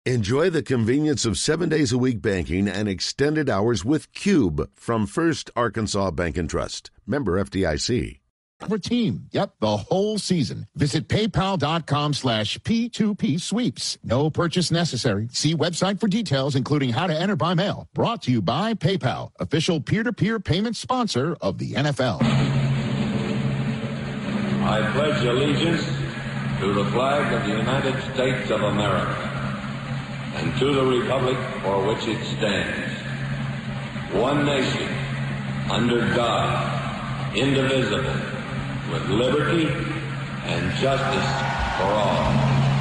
Enjoy the convenience of 7 days a week banking and extended hours with Cube from First Arkansas Bank and Trust. Member FDIC. For team. Yep, the whole season. Visit paypal.com/P2P sweeps. No purchase necessary. See website for details, including how to enter by mail. Brought to you by PayPal, official peer-to-peer payment sponsor of the NFL. I pledge allegiance to the flag of the United States of America and to the republic for which it stands, one nation, under God, indivisible, with liberty and justice for all.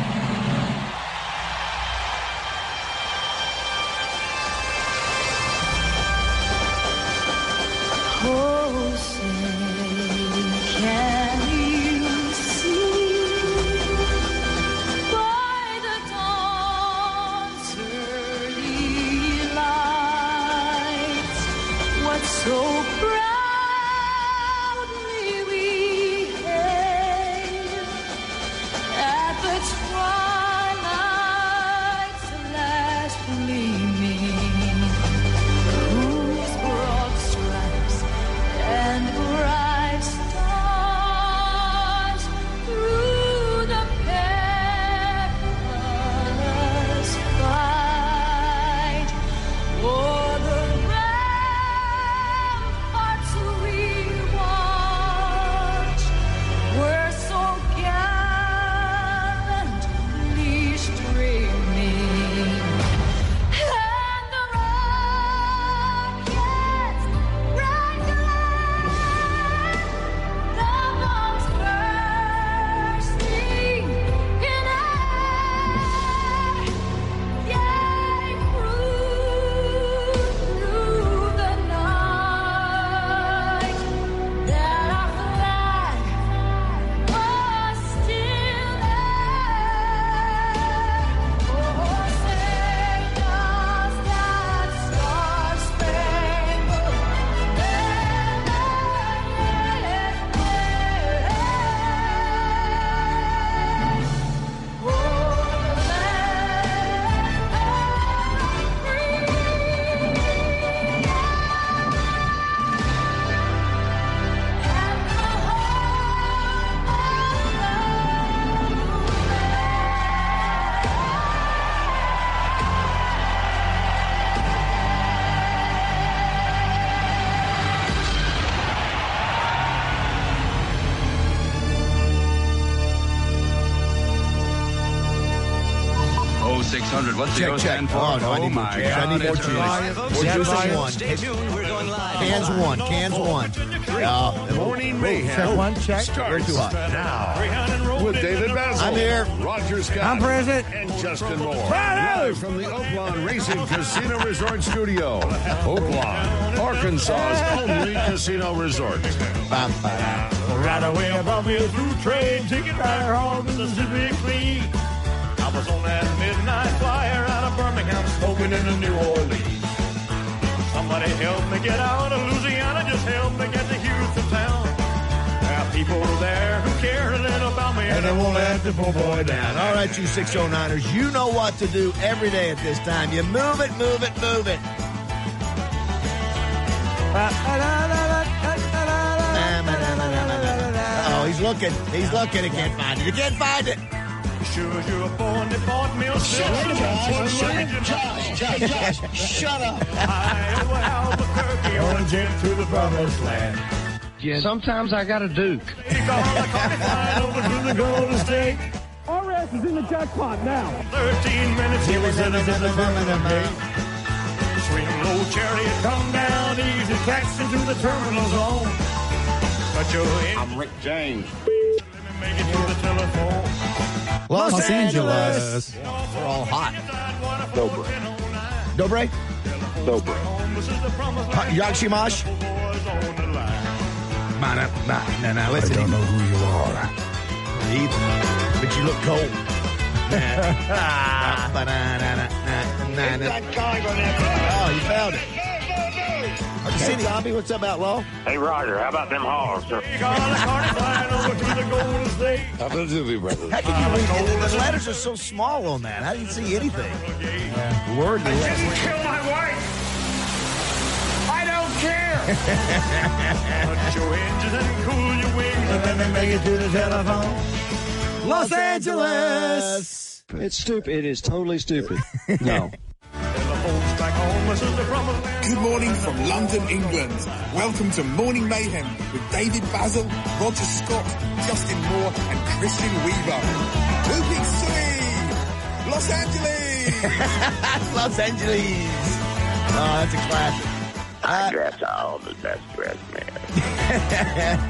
Oh, say, can you see by the dawn's early light what so proudly we hailed at the twilight's last gleaming, whose broad stripes and bright stars through the perilous fight o'er the ramparts we watch were so gallantly streaming, and the rockets bright glare, the bombs bursting in air, yea, through the night, that our flag was still there. Oh, say does that star-spangled Oh, 600. What's the O stand for? Oh, no, I need more my juice. God. I need more It's juice. right. More juice than one. Stay tuned. We're going live. Cans one. Morning Mayhem Check one, check. starts Too hot. now with David Basil. I'm here. Roger Scott. I'm present. And Justin Moore. Live from the Oaklawn Racing Casino Resort Studio. Oaklawn, Arkansas's only casino resort. Right away above me through train, ticket right home specifically. I was on that midnight flyer out of Birmingham, smoking into New Orleans. Somebody help me get out of Louisiana, just help me get to Houston town. There are people there who care a little about me, and they won't let the poor boy down. All right, you 609ers, you know what to do every day at this time. You move it. Oh, he's looking. He can't find it. You can't find it. Sure, you're born to Fort Mill. Josh, shut up. Iowa, Albuquerque, orange into the promised land. Sometimes I got a Duke. Take all the coffee flying over to the Golden State. RS is in the jackpot now. 13 minutes, he was in the gate. Swing low chariot, come down easy, tracks into the terminal zone. But I'm Rick James. Let me make it to the telephone. Los Angeles. We're all hot. Dobre? Yakshimash? Listen, I don't know who you are. But you look cold. Oh, you found it. Hey, Tommy, what's up, Outlaw? Hey, Roger, how about them hogs? Absolutely, brother. How can you read it? The letters are so small on that. How do you see anything? The word. I didn't kill my wife. I don't care. Put your engines and cool your wings, and then make it to the telephone. Los Angeles. It's stupid. It is totally stupid. No. Good morning from London, England. Welcome to Morning Mayhem with David Basil, Roger Scott, Justin Moore, and Christian Weaver. Two Big Silly! Los Angeles! Los Angeles. Oh, that's a classic. I dress all the best dressed man.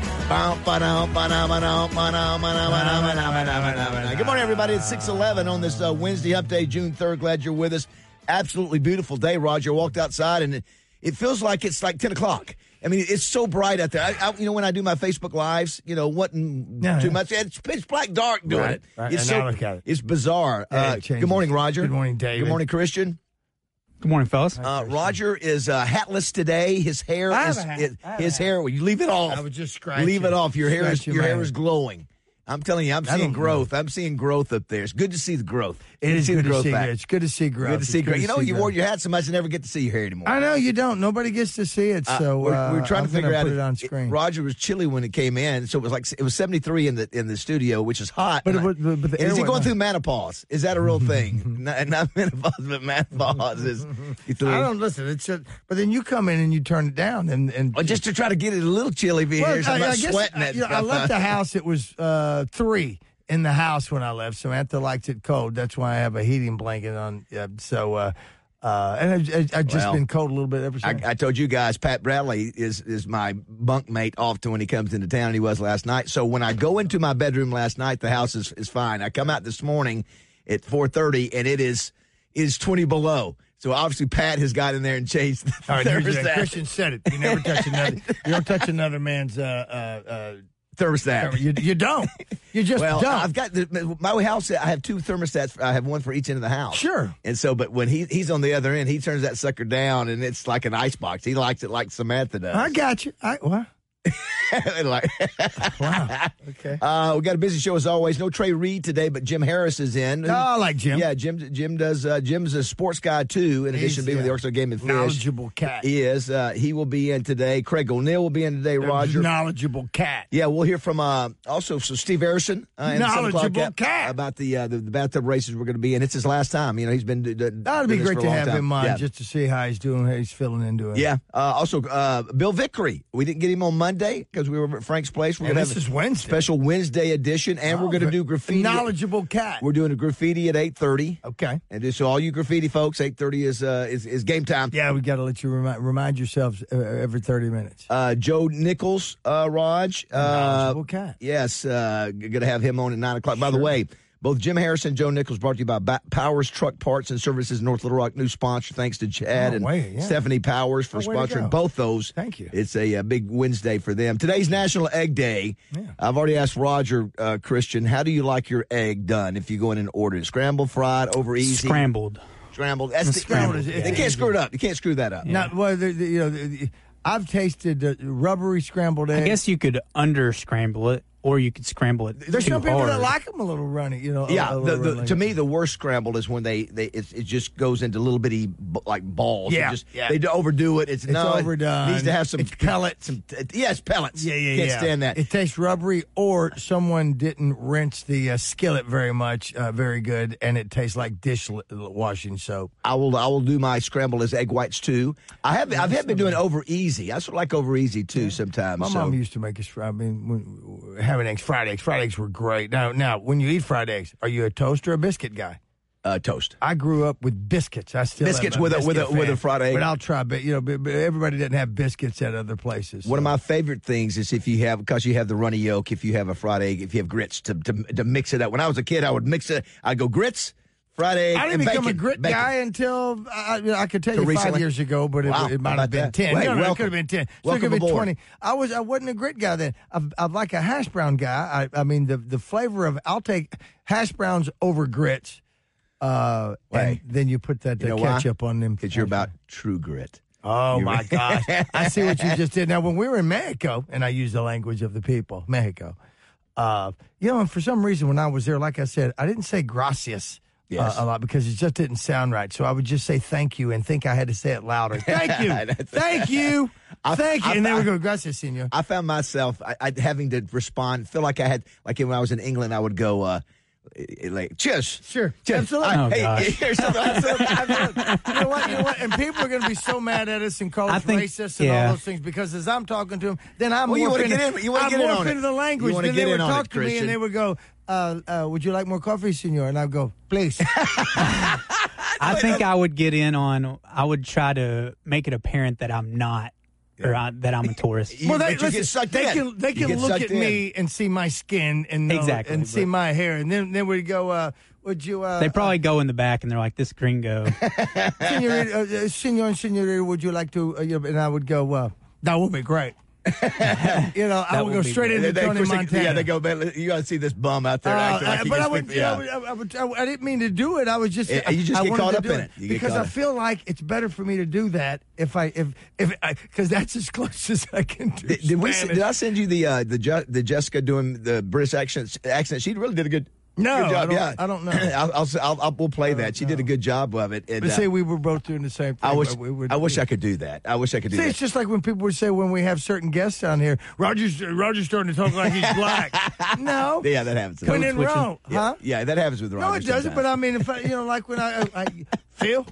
Good morning, everybody. It's 6:11 on this Wednesday update, June 3rd. Glad you're with us. Absolutely beautiful day, Roger. Walked outside, and it feels like it's like 10 o'clock. I mean, it's so bright out there. When I do my Facebook Lives, wasn't too much. It's pitch black dark doing it. Right. It's And now look at it. It's bizarre. It good morning, Roger. Good morning, David. Good morning, Christian. Good morning, fellas. Roger is hatless today. His hair I have is a hat. his hair. You leave it off. I was just scratching. Leave it off. Your hair Scratching is glowing. I'm telling you, I'm seeing growth. I'm seeing growth up there. It's good to see the growth. It is good to see back. It's good to see growth. Good to see It's growth. good You to know, see you growth. wore your hat so much, you never get to see your hair anymore. I know you don't. Nobody gets to see it, so we're trying I'm to figure gonna out. Put it on screen. Roger was chilly when it came in, so it was 73 in the studio, which is hot. But And the is air he went going on. through menopause? Is that a real thing? not menopause, but menopause is. I don't listen. But then you come in and you turn it down, and just to try to get it a little chilly here, so I'm not sweating it. I left the house. It was 3 in the house when I left. Samantha likes it cold. That's why I have a heating blanket on. And I've just been cold a little bit ever since. I told you guys, Pat Bradley is my bunkmate often when he comes into town, and he was last night. So when I go into my bedroom last night, the house is fine. I come out this morning at 4:30, and it is 20 below. So obviously Pat has got in there and changed the All right, thermostat. Christian said it. You never touch another. You don't touch another man's thermostat. You don't. You just don't. I've got my house. I have 2 thermostats. I have one for each end of the house. Sure. And so, but when he's on the other end, he turns that sucker down, and it's like an icebox. He likes it like Samantha does. I got you. What? Wow. Okay. We got a busy show as always. No Trey Reed today, but Jim Harris is in. Oh, I like Jim. Yeah, Jim does. Jim's a sports guy too. In addition to being with the Arkansas Game and Fish, knowledgeable cat. He is. He will be in today. Craig O'Neill will be in today. Roger, knowledgeable cat. Yeah, we'll hear from also Steve Harrison, knowledgeable cat, about the bathtub races we're going to be in. It's his last time. He's been. That'd be great to have him on just to see how he's doing, how he's feeling into it. Yeah. Also, Bill Vickery. We didn't get him on Monday because we were at Frank's place. We're going to have Wednesday. Special Wednesday edition, and we're going to do graffiti. Knowledgeable cat. We're doing a graffiti at 8:30. Okay. And so all you graffiti folks, 8:30 is game time. Yeah, we got to let you remind yourselves every 30 minutes. Joe Nichols, Raj. Knowledgeable cat. Yes, going to have him on at 9 o'clock. By the way, both Jim Harris and Joe Nichols brought to you by Powers Truck Parts and Services, North Little Rock, new sponsor. Thanks to Chad Stephanie Powers for sponsoring both those. Thank you. It's a big Wednesday for them. Today's National Egg Day. Yeah. I've already asked Roger, Christian, how do you like your egg done if you go in and order it? Scrambled, fried, over easy? Scrambled. That's scrambled. They can't screw it up. You can't screw that up. Not well. I've tasted rubbery scrambled eggs. I guess you could under-scramble it, or you could scramble it There's too some people hard. that like them a little runny, Yeah, to me, the worst scrambled is when it just goes into little bitty like balls. Yeah, They overdo it. It's overdone. It needs to have some pellets. Yes, pellets. Yeah. Can't stand that. It tastes rubbery, or someone didn't rinse the skillet very much, very good, and it tastes like dishwashing soap. I will do my scramble as egg whites too. I've been doing over easy. I sort of like over easy too sometimes. My mom used to make us. Having eggs, fried eggs. Fried eggs were great. Now, when you eat fried eggs, are you a toast or a biscuit guy? Toast. I grew up with biscuits. I still biscuits have with a fried egg. But I'll try. But everybody doesn't have biscuits at other places. One of my favorite things is because you have the runny yolk. If you have a fried egg, if you have grits to mix it up. When I was a kid, I would mix it. I'd go grits. Fried egg. I didn't become a grit guy until I could tell you recently? 5 years ago, but it might have been 10. Well, it could have been 10. So it could have been 20. I wasn't a grit guy then. I'm like a hash brown guy. I mean the flavor of I'll take hash browns over grits. And then you put that ketchup on them. Because you're about true grit. Oh, my gosh. I see what you just did. Now, when we were in Mexico, and I use the language of the people, Mexico, and for some reason when I was there, like I said, I didn't say gracias a lot because it just didn't sound right. So I would just say thank you and think I had to say it louder. Thank you. Thank you. Thank you. And then we go, gracias, senor. I found myself having to respond, feel like I had, like when I was in England, I would go, like, cheers. Sure. Cheers. Absolutely. Hey, here's something. You know what? And people are going to be so mad at us and call us racist and all those things because as I'm talking to them, then I'm more offended the language. Then they would talk to me and they would go, would you like more coffee, senor? And I'd go, please. I think I would get in on, I would try to make it apparent that I'm not. Or that I'm a tourist. Well, they can look at me and see my skin and know, and see my hair, and then we go. Would you? They probably go in the back and they're like, "This gringo." Senor and senorita, would you like to? And I would go. That would be great. I would go straight into Tony Montana. Yeah, they go. You got to see this bum out there acting like but I didn't mean to do it. I was just. You just get caught up in it because I feel like it's better for me to do that if because that's as close as I can do. Did I send you the Jessica doing the British accent? She really did a good. No, good job. I don't know. We'll play that. She did a good job of it. Let's say we were both doing the same thing. I wish I could do that. See, it's just like when people would say when we have certain guests down here, Roger's starting to talk like he's black. No. Yeah, that happens. When in Rome, huh? Yeah, that happens with Roger. No, it doesn't. But I mean, if like when I feel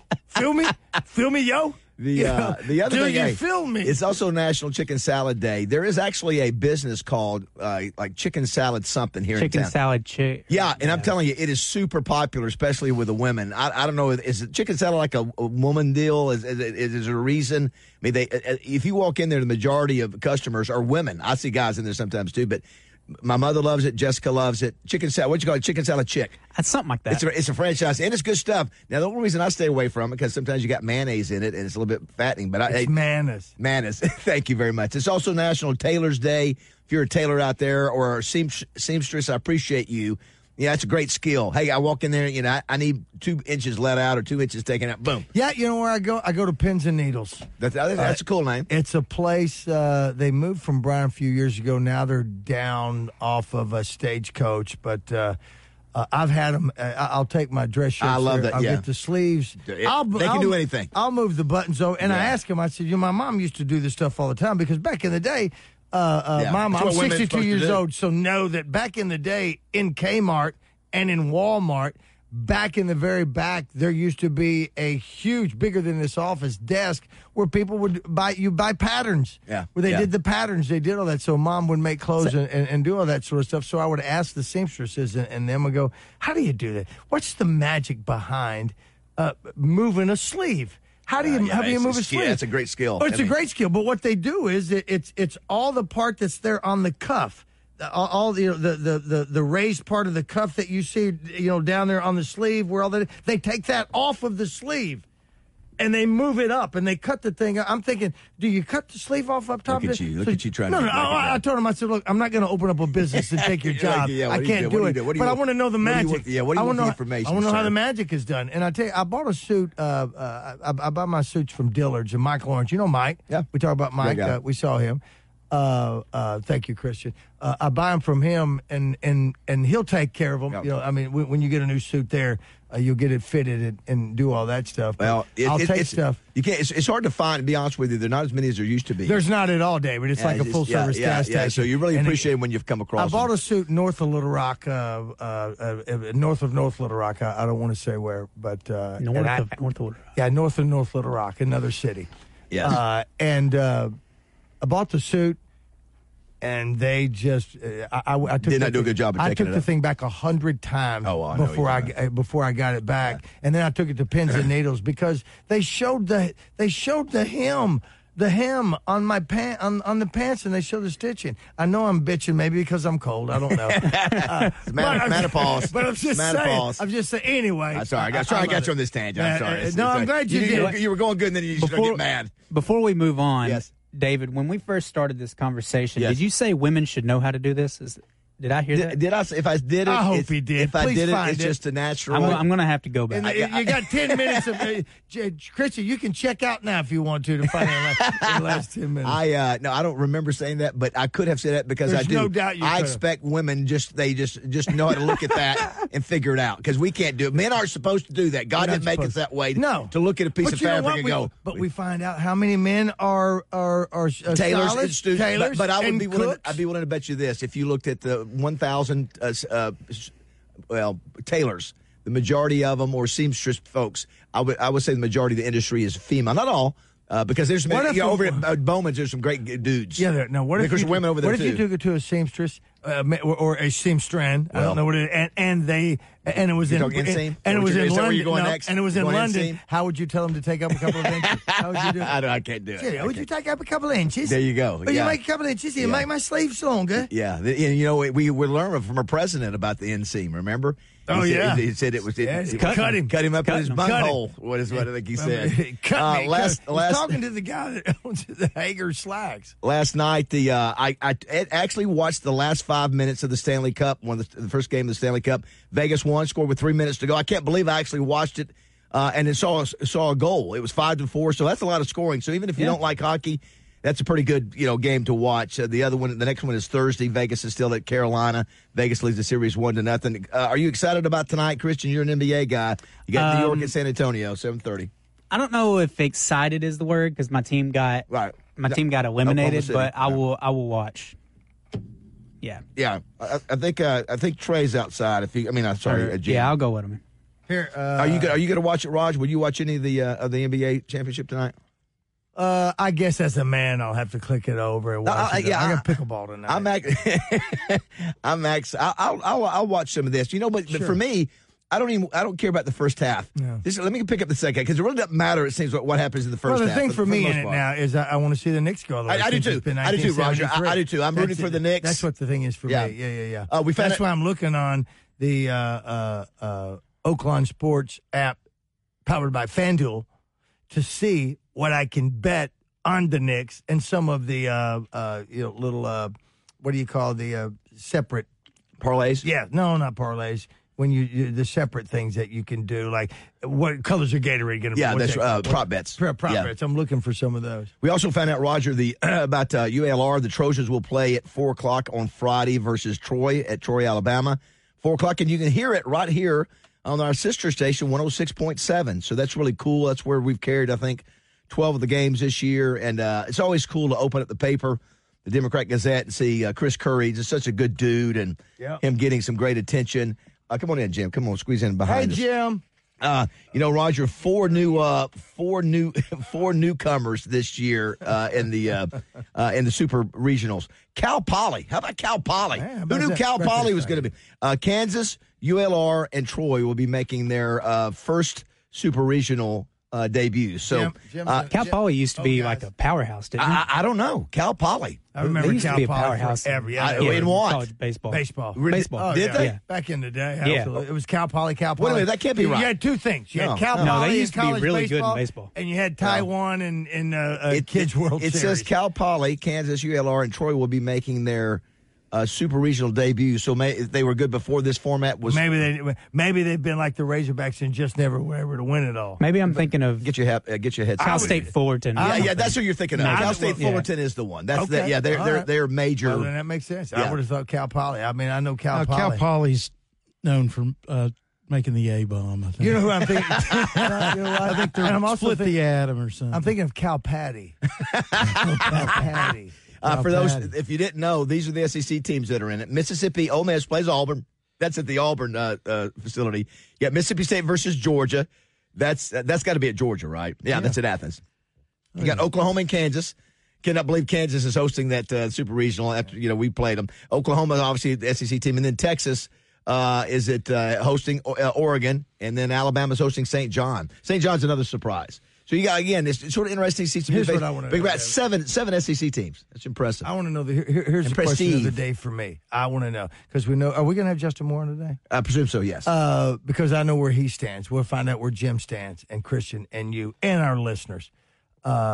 me, yo. The other do thing, you feel me? It's also National Chicken Salad Day. There is actually a business called like Chicken Salad something here in town. Chicken Salad Chick. Yeah, and I'm telling you, it is super popular, especially with the women. I don't know, is it chicken salad like a woman deal? Is there a reason? I mean, if you walk in there, the majority of customers are women. I see guys in there sometimes too, but my mother loves it. Jessica loves it. Chicken salad. What you call it? Chicken salad chick. That's something like that. It's a franchise, and it's good stuff. Now, the only reason I stay away from it because sometimes you got mayonnaise in it, and it's a little bit fattening. But it's mayonnaise. Mayonnaise. Thank you very much. It's also National Tailor's Day. If you're a tailor out there or a seamstress, I appreciate you. Yeah, that's a great skill. Hey, I walk in there, I need 2 inches let out or 2 inches taken out. Boom. Yeah, you know where I go? I go to Pins and Needles. That's a cool name. It's a place, they moved from Bryan a few years ago. Now they're down off of a Stagecoach, but I've had them. I'll take my dress shirts. I love that, I'll get the sleeves. They can do anything. I'll move the buttons over. And I asked him, I said, my mom used to do this stuff all the time because back in the day, Mom, I'm 62 years old, so know that back in the day in Kmart and in Walmart, back in the very back, there used to be a huge, bigger than this office, desk where people would buy patterns. Yeah. Where they did the patterns. They did all that. So Mom would make clothes and do all that sort of stuff. So I would ask the seamstresses and them would go, how do you do that? What's the magic behind moving a sleeve? How do you move a sleeve? That's a great skill. Oh, it's a great skill. But what they do is it's all the part that's there on the cuff, all the raised part of the cuff that you see down there on the sleeve where all that they take that off of the sleeve. And they move it up, and they cut the thing. I'm thinking, do you cut the sleeve off up top? Look at you trying to. No. I told him, I said, look, I'm not going to open up a business and take your job. I can't do it. But I want to know the magic. What do you want the information? I want to know how the magic is done. And I tell you, I bought a suit. I buy my suits from Dillard's and Mike Lawrence. You know Mike? Yeah. We talk about Mike. We saw him. Thank you, Christian. I buy them from him, and he'll take care of them. Yep. I mean, when you get a new suit there, you'll get it fitted and do all that stuff. Well, I'll take stuff. You can't. It's hard to find. To be honest with you, there's not as many as there used to be. There's not at all, David. It's like a full service gas station. So you really appreciate when you've come across. I bought a suit north of Little Rock, north of North Little Rock. I don't want to say where, but north of Little Rock. Yeah, north of North Little Rock, another city. Yeah, and I bought the suit. And they just, I did not do a good job of taking it. I took the thing back 100 times before I got it back, and then I took it to Pins and Needles because they showed the hem on my on the pants, and they showed the stitching. I know I'm bitching, maybe because I'm cold. I don't know. Menopause. But I'm just saying. Anyway. I'm sorry. I got you on this tangent. I'm sorry. I'm glad you did. You were going good, and then you just get mad. Before we move on. Yes. David, when we first started this conversation, Yes. did you say women should know how to do this? Did I hear that? Did I? If I did it, I hope he did. If I Please did it, find it's it. just a natural. I'm going to have to go back. And you got 10 minutes of Christian. You can check out now if you want to find the last 10 minutes. No, I don't remember saying that, but I could have said that because There's I do. no doubt you I could have. expect women just know how to look at that and figure it out because we can't do it. Men aren't supposed to do that. God didn't make us that way. No. To look at a piece But of you know fabric what? and go. But we find out how many men are Tailors, stylists, but I would and be willing. cooks. I'd be willing to bet you this: if you looked at the 1,000, tailors, the majority of them or seamstress folks, I would say the majority of the industry is female. Not all, because there's some, over at Bowman's. There's some great dudes. Yeah, no. What if there's you, women over there What if too? you took it to a seamstress or a seamstress? I don't know what it is. And it was in inseam? and it was in Is that where London. you're going No, next? and it was in Going London. inseam? How would you tell them to take up a couple of inches? How would you do it? I can't do it. Yeah, would you take up a couple of inches? There you go. Or Yeah. you make a couple of inches. You make my sleeves longer. Yeah, and we learned from our president about the inseam. Remember? He said it was. Cut him up in his bunghole. What I think he said. Last talking to the guy that owns the Hager Slacks. Last night, I actually watched the last 5 minutes of the Stanley Cup, the first game of the Stanley Cup. Vegas won, scored with 3 minutes to go. I can't believe I actually watched it and then saw a goal. It was 5-4, so that's a lot of scoring. So even if you don't like hockey, that's a pretty good game to watch. The next one is Thursday. Vegas is still at Carolina. Vegas leads the series 1-0. Are you excited about tonight, Christian? You're an NBA guy. You got New York and San Antonio, 7:30. I don't know if excited is the word because my team got eliminated, but I will watch. Yeah. Yeah. I think Trey's outside. Jim. Yeah, I'll go with him. Here, are you going to watch it, Raj? Would you watch any of the NBA championship tonight? I guess as a man, I'll have to click it over and watch it. I got pickleball tonight. I'll watch some of this. But for me, I don't care about the first half. No. Let me pick up the second because it really doesn't matter. It seems what happens in the first half. Well, the thing for me in it now is I want to see the Knicks go. I do too. I do too, Roger. I do too. I'm rooting for the Knicks. That's what the thing is for me. Yeah. That's why I'm looking on the Oaklawn Sports app powered by FanDuel to see what I can bet on the Knicks and some of the little what do you call the separate parlays? Yeah, no, not parlays. When you the separate things that you can do, like what colors are Gatorade going to be? Yeah, that's prop bets. Prop bets. I'm looking for some of those. We also found out, Roger, about ULR. The Trojans will play at 4:00 on Friday versus Troy at Troy, Alabama. 4:00, and you can hear it right here on our sister station, 106.7. So that's really cool. That's where we've carried, I think, 12 of the games this year, and it's always cool to open up the paper, the Democrat Gazette, and see Chris Curry. He's such a good dude, and him getting some great attention. Come on in, Jim. Come on, squeeze in behind us. Hey, Jim. Roger, four newcomers this year in the Super Regionals. Cal Poly. How about Cal Poly? Who knew Cal Poly was going to be? Kansas, ULR, and Troy will be making their first Super Regional debut. So Cal Poly used to be like a powerhouse, didn't it? I don't know. Cal Poly. I remember they used Cal to be a Poly powerhouse forever. In what? College baseball. Baseball. Baseball. Did they? Yeah. Back in the day, Yeah. absolutely. It was Cal Poly. Wait a minute, that can't be right. You had two things. You had Cal No, Poly they used to be college really good in baseball, baseball. and you had Taiwan in Kids World It Series. says Cal Poly, Kansas, ULR, and Troy will be making their Super Regional debut. So they were good before this format was. Maybe they've been like the Razorbacks and just never were able to win it all. Maybe I'm thinking of get your head. Cal State Fullerton. Yeah, that's who you're thinking of. Cal State Fullerton is the one. That's they're major. Well, then that makes sense. Yeah. I would have thought Cal Poly. I mean, I know Cal Poly. Cal Poly's known for making the A-bomb, I think. You know who I'm thinking? I think they're split the atom or something. I'm thinking of Cal Patty. Cal Patty. For those, if you didn't know, these are the SEC teams that are in it. Mississippi, Ole Miss plays Auburn. That's at the Auburn facility. You got Mississippi State versus Georgia. That's got to be at Georgia, right? Yeah, that's at Athens. You got Oklahoma and Kansas. Cannot believe Kansas is hosting that Super Regional after we played them. Oklahoma, obviously, the SEC team, and then Texas is hosting Oregon, and then Alabama's hosting St. John. St. John's another surprise. So you got, again, it's sort of interesting to see some. Here's what I want to know. About seven SEC teams. That's impressive. I want to know. Here's the question of the day for me. I want to know because we know. Are we going to have Justin Moore on today? I presume so. Yes. Because I know where he stands. We'll find out where Jim stands, and Christian, and you, and our listeners.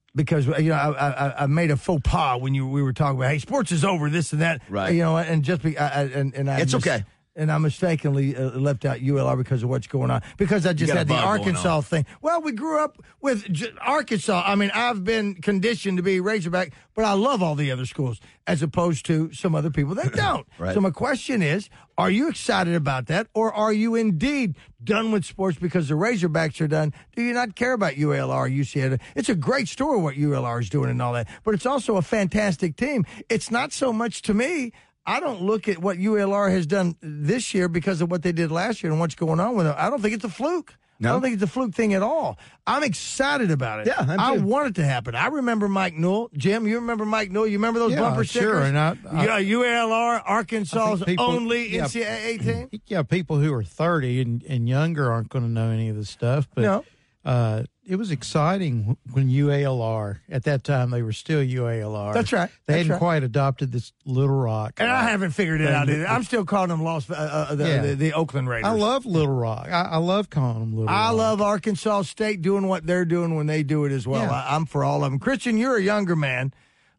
because I made a faux pas when we were talking about, hey, sports is over, this and that, right? And just it's okay. And I mistakenly left out ULR because of what's going on. Because I just had the Arkansas thing. Well, we grew up with Arkansas. I mean, I've been conditioned to be Razorback, but I love all the other schools as opposed to some other people that don't. Right. So my question is, are you excited about that, or are you indeed done with sports because the Razorbacks are done? Do you not care about ULR, UCLA? It's a great story what ULR is doing and all that, but it's also a fantastic team. It's not so much to me. I don't look at what ULR has done this year because of what they did last year and what's going on with them. I don't think it's a fluke. No? I don't think it's a fluke thing at all. I'm excited about it. Yeah, I want it to happen. I remember Mike Newell. Jim, you remember Mike Newell? You remember those bumper stickers? Sure. And ULR, Arkansas's only NCAA team? Yeah, people who are 30 and younger aren't going to know any of this stuff. But it was exciting when UALR, at that time they were still UALR. That's right. They hadn't quite adopted this Little Rock. And I haven't figured it out either. I'm still calling them the Oakland Raiders. I love Little Rock. I love calling them Little Rock. I love Arkansas State doing what they're doing when they do it as well. Yeah. I'm for all of them. Christian, you're a younger man.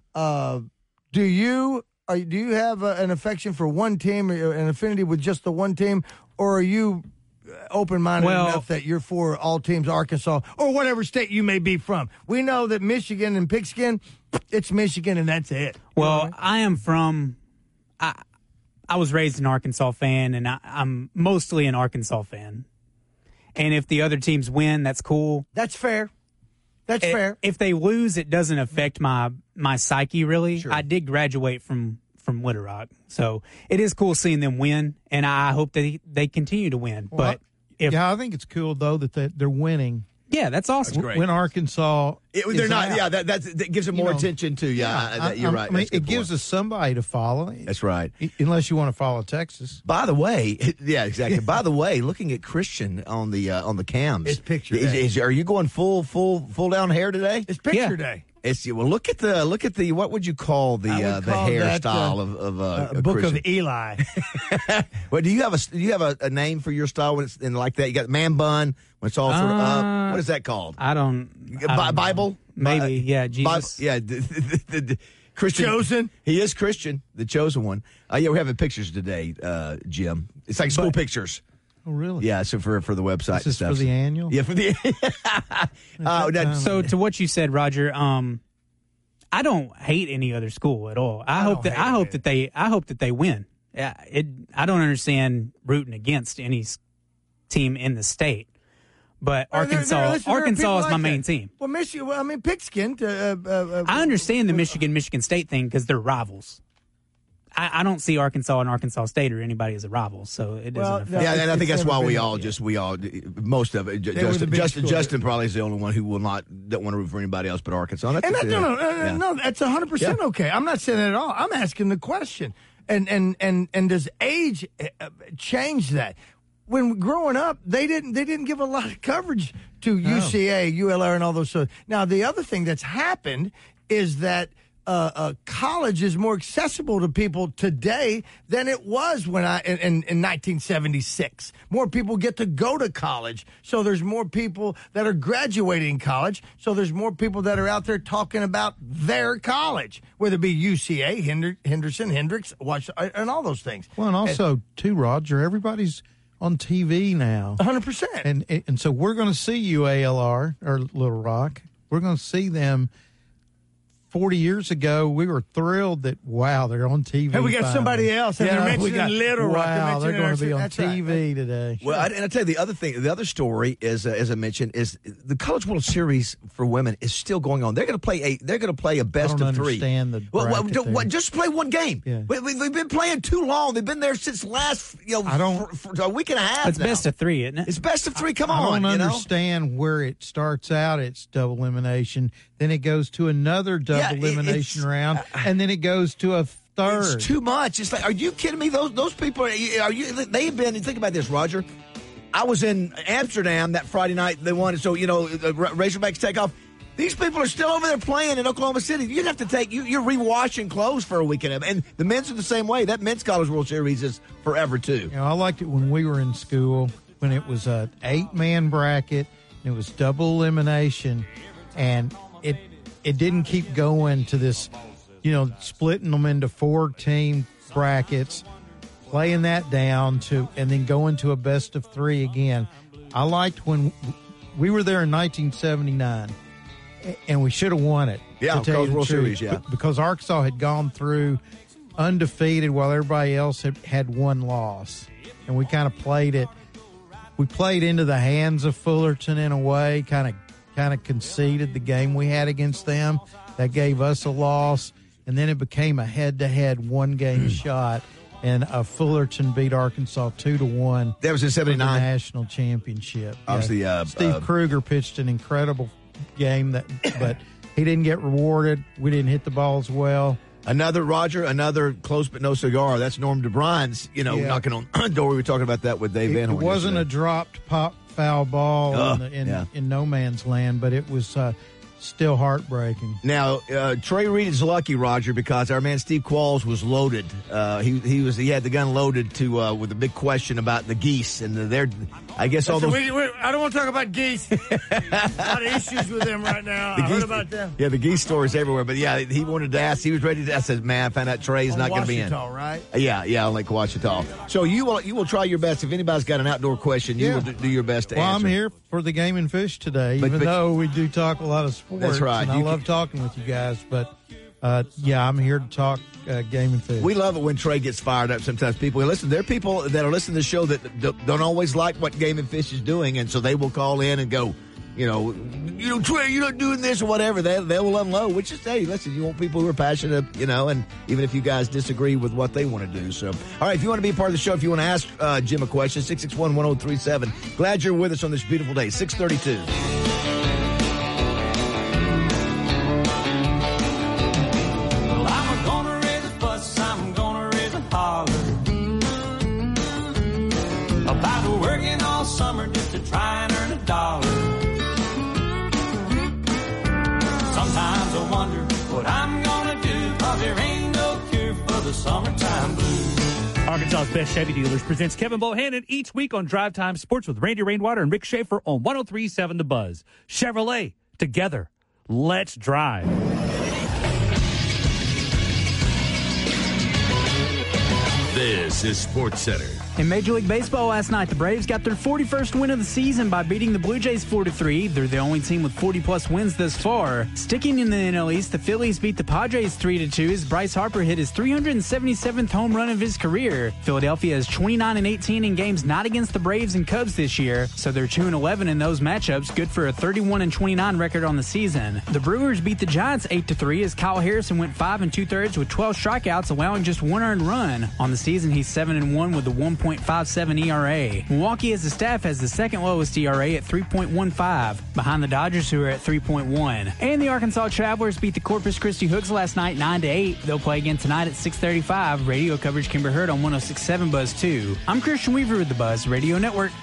Do you have an affection for one team, an affinity with just the one team, or are you open-minded enough that you're for all teams, Arkansas, or whatever state you may be from? We know that Michigan and Pigskin, it's Michigan and that's it. Well, I am from I was raised an Arkansas fan, and I'm mostly an Arkansas fan. And if the other teams win, that's cool. That's fair. That's fair. If they lose, it doesn't affect my psyche, really. Sure. I did graduate from Little Rock, so it is cool seeing them win, and I hope that they continue to win. Well, I think it's cool though that they're winning. Yeah, that's awesome. That's great. When Arkansas, they're not. Yeah, that gives them more attention to. Yeah, you're right. I mean, it gives us somebody to follow. That's right. Unless you want to follow Texas. By the way, yeah, exactly. By the way, looking at Christian on the cams, it's picture day. Are you going full down hair today? It's picture day. Well, look at the what would you call the hairstyle of Book Christian? of Eli? Well, do you have a name for your style when it's in like that? You got man bun when it's all sort of up. What is that called? I don't Bible? Maybe, yeah, Jesus. The Christian chosen. He is Christian, the chosen one. We're having pictures today, Jim. It's like school pictures. Oh, really? Yeah, so for the website Is this and stuff. for the annual? Yeah, for the So to what you said, Roger, I don't hate any other school at all. I hope that they win. I don't understand rooting against any team in the state. But Arkansas is my main team. Well, Michigan. Well, I mean, Pigskin. I understand the Michigan State thing because they're rivals. I don't see Arkansas and Arkansas State or anybody as a rival, so it doesn't affect. Yeah, and I think that's why we all most of it. Justin probably is the only one who don't want to root for anybody else but Arkansas. No, that's 100% okay. I'm not saying that at all. I'm asking the question, and does age change that? When growing up, they didn't give a lot of coverage to UCA, ULR, and all those. Now the other thing that's happened is that college is more accessible to people today than it was when in 1976. More people get to go to college, so there's more people that are graduating college. So there's more people that are out there talking about their college, whether it be UCA, Henderson, Hendrix, and all those things. Well, and also too, Roger, everybody's on TV now, 100%, and so we're going to see UALR or Little Rock. We're going to see them. 40 years ago, we were thrilled that, wow, they're on TV. Hey, we got somebody else, and they're mentioning Little Rock. Wow, they're going to be on TV today. Well, and I tell you, the other story is, as I mentioned, is the College World Series for women is still going on. They're going to play a best of three. I don't understand just play one game. Yeah. They've been playing too long. They've been there since last, for a week and a half. It's now. Best of three, isn't it? It's best of three. Come on, I don't understand where it starts out. It's double elimination. Then it goes to another double elimination round, and then it goes to a third. It's too much. It's like, are you kidding me? Those people they've been. Think about this, Roger. I was in Amsterdam that Friday night. They won, so Razorbacks take off. These people are still over there playing in Oklahoma City. You'd have to you're rewashing clothes for a weekend, and the men's are the same way. That men's College World Series is forever too. I liked it when we were in school when it was an 8-man bracket and it was double elimination, and it didn't keep going to this, splitting them into 4-team brackets, playing that down and then going to a best of 3 again. I liked when we were there in 1979, and we should have won it. Yeah, because World Series, yeah. Because Arkansas had gone through undefeated while everybody else had one loss, and we kind of played it. We played into the hands of Fullerton in a way, kind of conceded the game we had against them. That gave us a loss, and then it became a head-to-head one-game shot, and Fullerton beat Arkansas 2-1. That was in '79 national championship. Obviously, Steve Kruger pitched an incredible game, but he didn't get rewarded. We didn't hit the ball as well. Another close but no cigar. That's Norm DeBrine's, knocking on the door. We were talking about that with Dave Van Horn. It wasn't a dropped pop foul ball in no man's land, but it was still heartbreaking. Now, Trey Reed is lucky, Roger, because our man Steve Qualls was loaded. He had the gun loaded with a big question about the geese and I guess all those. I don't want to talk about geese. A lot of issues with them right now. I heard about them. Yeah, the geese stories everywhere. But yeah, he wanted to ask. He was ready to ask. I said, "Man, I found out Trey's not going to be in." Right? Yeah, on Lake Ouachita. So you will try your best. If anybody's got an outdoor question, you will do your best to answer. Well, I'm here for the Game and Fish today, even though we do talk a lot of sports. That's right. And I love talking with you guys, but I'm here to talk Game and Fish. We love it when Trey gets fired up. Sometimes people listen. There are people that are listening to the show that don't always like what Game and Fish is doing, and so they will call in and go, Trey, you're not doing this or whatever. They will unload. Which is, hey, listen, you want people who are passionate, and even if you guys disagree with what they want to do. So, all right, if you want to be a part of the show, if you want to ask Jim a question, 661-1037. Glad you're with us on this beautiful day, 632. Arkansas's Best Chevy Dealers presents Kevin Bohannon each week on Drive Time Sports with Randy Rainwater and Rick Schaefer on 103.7 The Buzz. Chevrolet, together, let's drive. This is Sports Center. In Major League Baseball last night, the Braves got their 41st win of the season by beating the Blue Jays 4-3. They're the only team with 40-plus wins thus far. Sticking in the NL East, the Phillies beat the Padres 3-2 as Bryce Harper hit his 377th home run of his career. Philadelphia is 29-18 in games not against the Braves and Cubs this year, so they're 2-11 in those matchups, good for a 31-29 record on the season. The Brewers beat the Giants 8-3 as Kyle Harrison went 5 2/3 with 12 strikeouts, allowing just one earned run. On the season, he's 7-1 with a 1.57 ERA. Milwaukee as a staff has the second lowest ERA at 3.15, behind the Dodgers who are at 3.1. And the Arkansas Travelers beat the Corpus Christi Hooks last night 9-8. They'll play again tonight at 6:35. Radio coverage can be heard on 106.7 Buzz 2. I'm Christian Weaver with the Buzz Radio Network.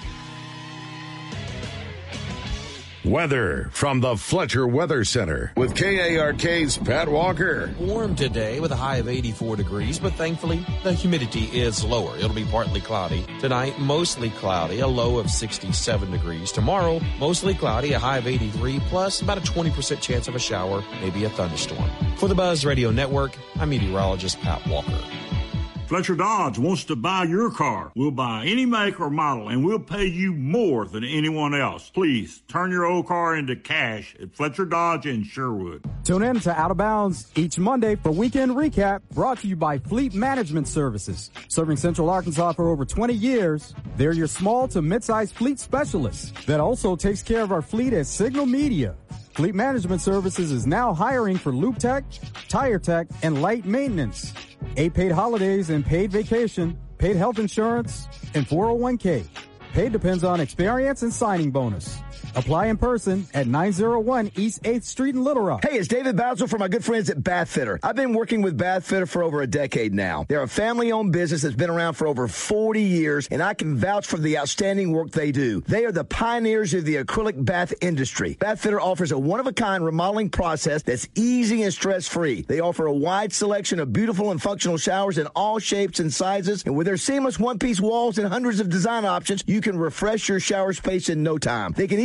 Weather from the Fletcher Weather Center with KARK's Pat Walker. Warm today with a high of 84 degrees, but thankfully the humidity is lower. It'll be partly cloudy. Tonight, mostly cloudy, a low of 67 degrees. Tomorrow, mostly cloudy, a high of 83, plus about a 20% chance of a shower, maybe a thunderstorm. For the Buzz Radio Network, I'm meteorologist Pat Walker. Fletcher Dodge wants to buy your car. We'll buy any make or model, and we'll pay you more than anyone else. Please turn your old car into cash at Fletcher Dodge in Sherwood. Tune in to Out of Bounds each Monday for Weekend Recap, brought to you by Fleet Management Services. Serving Central Arkansas for over 20 years, they're your small to mid-sized fleet specialists that also takes care of our fleet at Signal Media. Fleet Management Services is now hiring for Loop Tech, Tire Tech, and light maintenance. 8 paid holidays and paid vacation, paid health insurance, and 401k. Paid depends on experience and signing bonus. Apply in person at 901 East 8th Street in Little Rock. Hey, it's David Basil from my good friends at Bath Fitter. I've been working with Bath Fitter for over a decade now. They're a family-owned business that's been around for over 40 years, and I can vouch for the outstanding work they do. They are the pioneers of the acrylic bath industry. Bath Fitter offers a one-of-a-kind remodeling process that's easy and stress-free. They offer a wide selection of beautiful and functional showers in all shapes and sizes, and with their seamless one-piece walls and hundreds of design options, you can refresh your shower space in no time. They can even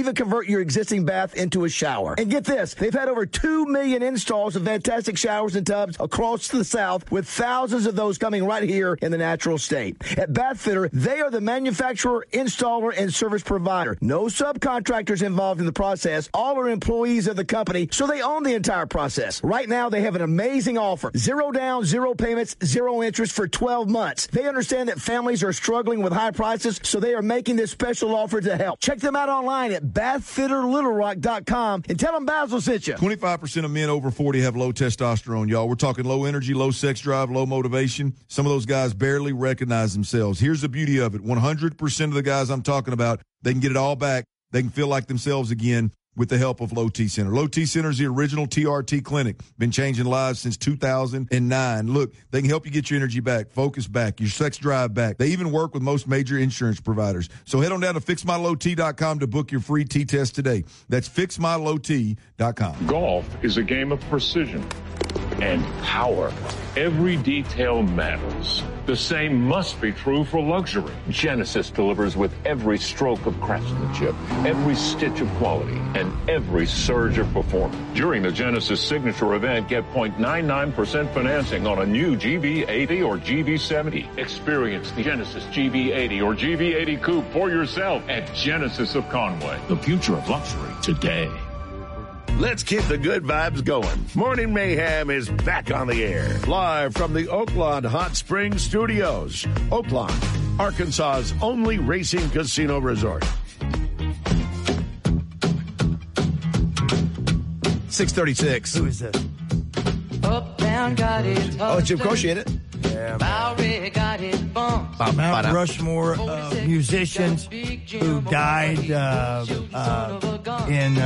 even convert your existing bath into a shower. And get this, they've had over 2 million installs of fantastic showers and tubs across the South, with thousands of those coming right here in the natural state. At Bath Fitter, they are the manufacturer, installer, and service provider. No subcontractors involved in the process. All are employees of the company, so they own the entire process. Right now, they have an amazing offer. 0 down, 0 payments, 0 interest for 12 months. They understand that families are struggling with high prices, so they are making this special offer to help. Check them out online at bathfitterlittlerock.com and tell them Basil sent you. 25% of men over 40 have low testosterone, y'all. We're talking low energy, low sex drive, low motivation. Some of those guys barely recognize themselves. Here's the beauty of it. 100% of the guys I'm talking about, they can get it all back. They can feel like themselves again with the help of Low T Center. Low T Center is the original TRT clinic. Been changing lives since 2009. Look, they can help you get your energy back, focus back, your sex drive back. They even work with most major insurance providers. So head on down to FixMyLowT.com to book your free T-test today. That's FixMyLowT.com. Golf is a game of precision and power. Every detail matters. The same must be true for luxury. Genesis delivers with every stroke of craftsmanship, every stitch of quality, and every surge of performance. During the Genesis Signature event, get 0.99% financing on a new GV80 or GV70. Experience the Genesis GV80 or GV80 Coupe for yourself at Genesis of Conway. The future of luxury today. Let's keep the good vibes going. Morning Mayhem is back on the air. Live from the Oaklawn Hot Springs Studios. Oaklawn, Arkansas's only racing casino resort. 6:36. Who is this? Up, down, got it. Oh, Jim Croce in it. Yeah, Bowery got it bumped. Mount Rushmore of musicians who died in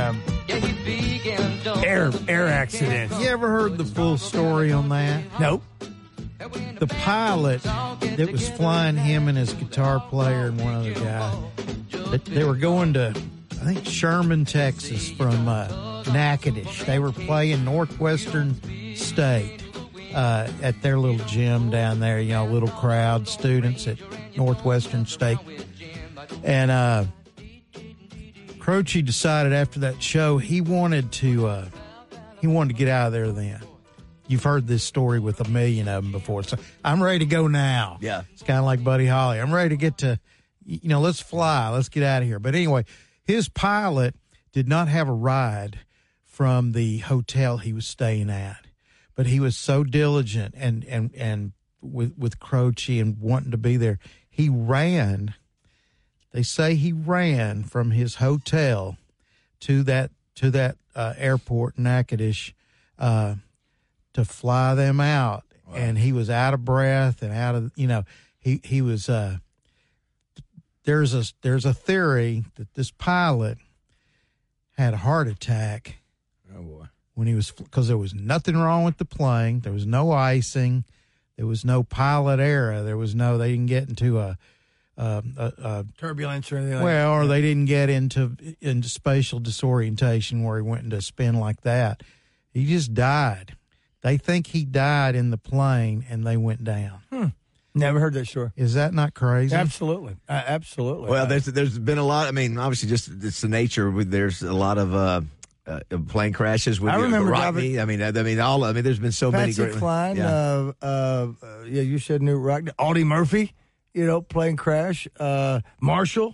air accidents. You ever heard the full story on that? Nope. The pilot that was flying him and his guitar player and one other guy, they were going to, I think, Sherman, Texas from Natchitoches. They were playing Northwestern State at their little gym down there, you know, little crowd, students at Northwestern State. And Croce decided after that show he wanted to get out of there then. You've heard this story with a million of them before. So I'm ready to go now. Yeah. It's kind of like Buddy Holly. I'm ready to get to, you know, let's fly. Let's get out of here. But anyway, his pilot did not have a ride from the hotel he was staying at. But he was so diligent and with Croce and wanting to be there, he ran. They say he ran from his hotel to that airport in Natchitoches to fly them out. Wow. And he was out of breath and out of, you know, he was. There's a theory that this pilot had a heart attack. Oh boy. When he was, because there was nothing wrong with the plane. There was no icing. There was no pilot error. There was no, they didn't get into a turbulence or anything like that. Well, or they didn't get into spatial disorientation where he went into a spin like that. He just died. They think he died in the plane and they went down. Never heard that story. Is that not crazy? Absolutely. Absolutely. Well, there's been a lot. I mean, obviously, just it's the nature. There's a lot of plane crashes with I remember Rockney. I mean, there's been so many great. Klein, you said New Rockney. Audie Murphy, you know, plane crash. Marshall.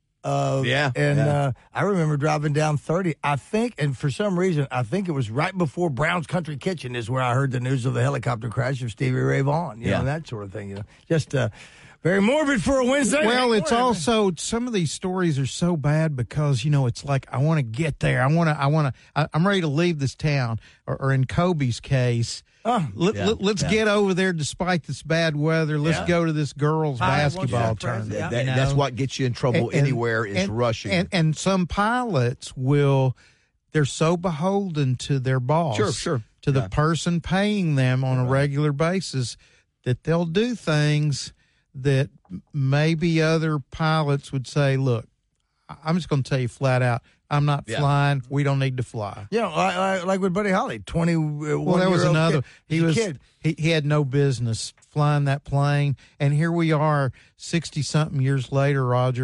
I remember driving down 30. I think, and for some reason, I think it was right before Brown's Country Kitchen is where I heard the news of the helicopter crash of Stevie Ray Vaughan. You know, that sort of thing. You know, just very morbid for a Wednesday. Well, it's also, some of these stories are so bad because, you know, it's like, I want to get there. I'm ready to leave this town. Or in Kobe's case, let's get over there despite this bad weather. Let's go to this girls' basketball tournament. That's what gets you in trouble anywhere is rushing. And some pilots they're so beholden to their boss, to the person paying them on a regular basis, that they'll do things that maybe other pilots would say, look, I'm just going to tell you flat out, I'm not flying. We don't need to fly. Yeah, like with Buddy Holly, 21. Well, there was another. Kid. He had no business flying that plane, and here we are, 60-something years later, Roger,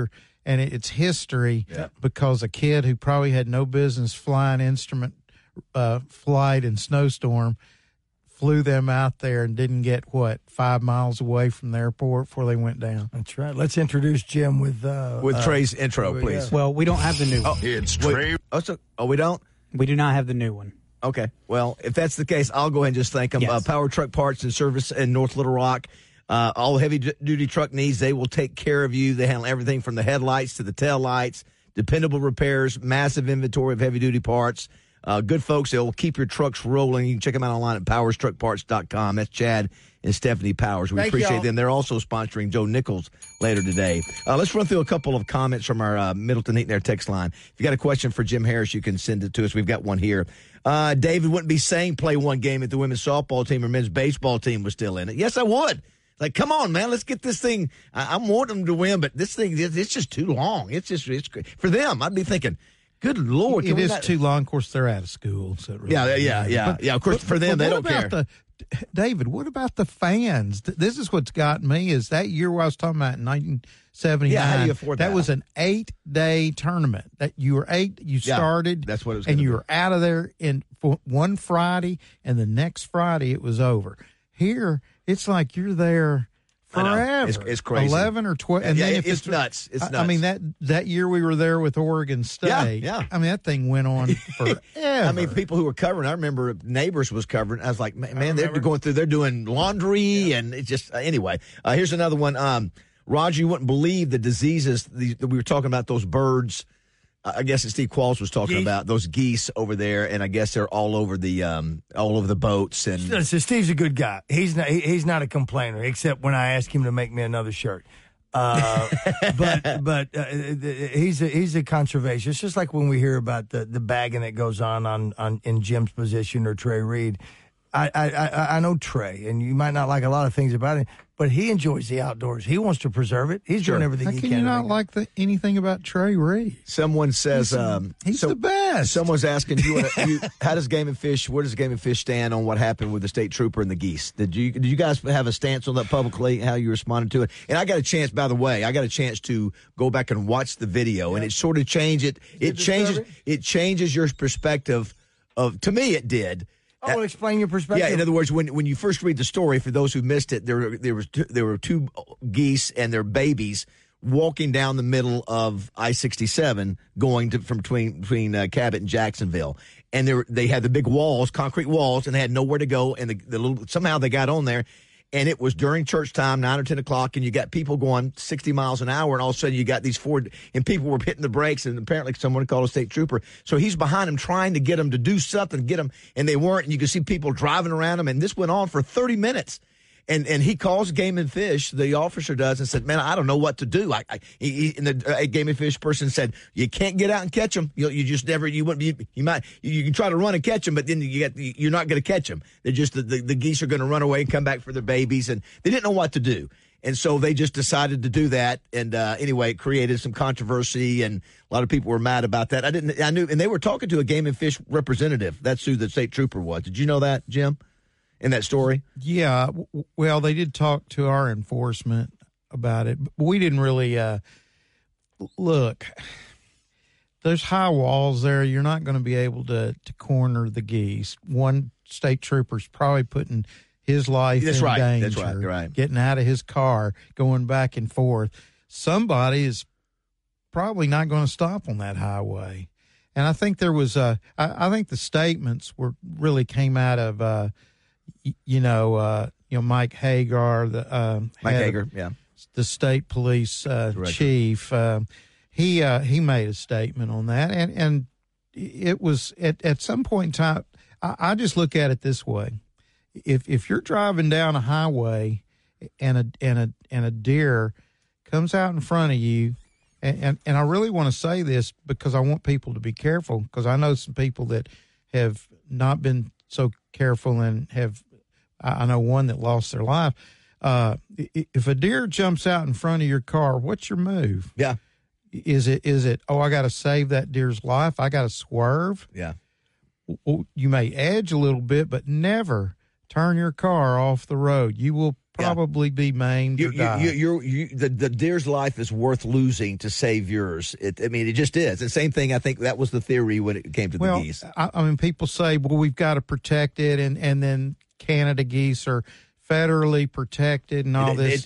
and it's history because a kid who probably had no business flying instrument flight in snowstorm flew them out there and didn't get 5 miles away from the airport before they went down. That's right. Let's introduce Jim with Trey's intro, please. Well, we don't have the new one. It's Trey. We don't? We do not have the new one. Okay. Well, if that's the case, I'll go ahead and just thank them. Yes. Power Truck Parts and Service in North Little Rock. All heavy-duty truck needs, they will take care of you. They handle everything from the headlights to the tail lights, dependable repairs, massive inventory of heavy-duty parts. Good folks, they'll keep your trucks rolling. You can check them out online at powerstruckparts.com. That's Chad and Stephanie Powers. We appreciate them. They're also sponsoring Joe Nichols later today. Let's run through a couple of comments from our Middleton Heat and Air text line. If you got a question for Jim Harris, you can send it to us. We've got one here. David wouldn't be saying play one game if the women's softball team or men's baseball team was still in it. Yes, I would. Like, come on, man, let's get this thing. I want them to win, but this thing, it's just too long. It's for them. I'd be thinking, good Lord. It is too long. Of course, they're out of school. So really yeah. Of course, for them, they don't care. David, what about the fans? This is what's got me is that year where I was talking about in 1979. Yeah, how do you afford that? That was an 8-day tournament. That you started. That's what it was. And you were out of there for one Friday, and the next Friday it was over. Here, it's like you're there forever. It's crazy. 11 or 12. And then if it's nuts. It's nuts. I mean, that year we were there with Oregon State. Yeah. I mean, that thing went on forever. I mean, people who were covering, I remember Neighbors was covering. I was like, man, they're going through, they're doing laundry and it's just, anyway. Here's another one. Roger, you wouldn't believe the diseases we were talking about, those birds. I guess Steve Qualls was talking about those geese over there, and I guess they're all over the boats. And so Steve's a good guy. He's not a complainer, except when I ask him to make me another shirt. But he's a conservationist. Just like when we hear about the bagging that goes on in Jim's position or Trey Reed. I know Trey, and you might not like a lot of things about him, but he enjoys the outdoors. He wants to preserve it. He's doing everything he can. How can you not like anything about Trey Reed? Someone says he's the best. Someone's asking how does Game and Fish? Where does Game and Fish stand on what happened with the state trooper and the geese? Did you guys have a stance on that publicly? How you responded to it? And I got a chance. By the way, I got a chance to go back and watch the video, and it sort of changed it. It changes your perspective of. To me, it did. Oh, well, explain your perspective. Yeah, in other words, when you first read the story, for those who missed it, there were two geese and their babies walking down the middle of I-67 going from between Cabot and Jacksonville. And they had the big walls, concrete walls, and they had nowhere to go. And somehow they got on there. And it was during church time, 9 or 10 o'clock, and you got people going 60 miles an hour, and all of a sudden you got these and people were hitting the brakes, and apparently someone called a state trooper. So he's behind them trying to get them to do something, get them, and they weren't, and you could see people driving around them, and this went on for 30 minutes. And he calls Game and Fish, the officer does, and said, man, I don't know what to do. And the Game and Fish person said, you can't get out and catch them. You just never, you can try to run and catch them, but then you're not going to catch them. They're just, the geese are going to run away and come back for their babies. And they didn't know what to do. And so they just decided to do that. And anyway, it created some controversy, and a lot of people were mad about that. I knew, and they were talking to a Game and Fish representative. That's who the state trooper was. Did you know that, Jim? In that story? Yeah. Well, they did talk to our enforcement about it, but we didn't really look. There's high walls there. You're not going to be able to corner the geese. One state trooper's probably putting his life in danger. That's right. You're right. Getting out of his car, going back and forth. Somebody is probably not going to stop on that highway. And I think there was I think the statements really came out of Mike Hagar, the state police chief. He made a statement on that, and it was at some point in time. I just look at it this way: if you're driving down a highway and a deer comes out in front of you, and I really want to say this because I want people to be careful, because I know some people that have not been so careful and I know one that lost their life. If a deer jumps out in front of your car, what's your move? Yeah. Is it, I got to save that deer's life, I got to swerve? Yeah. You may edge a little bit, but never turn your car off the road. You will probably be maimed or die. The deer's life is worth losing to save yours. It just is. The same thing, I think that was the theory when it came to the geese. I mean, people say, well, we've got to protect it, and then Canada geese are federally protected and all this.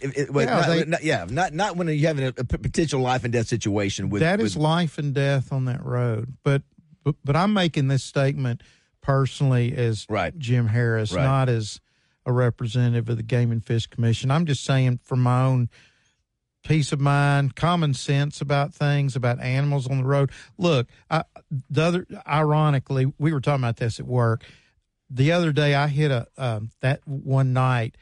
Not when you're having a potential life and death situation. That is life and death on that road. But I'm making this statement personally as Jim Harris, not as a representative of the Game and Fish Commission. I'm just saying for my own peace of mind, common sense about things, about animals on the road. Look, ironically, we were talking about this at work. The other day I hit that one night,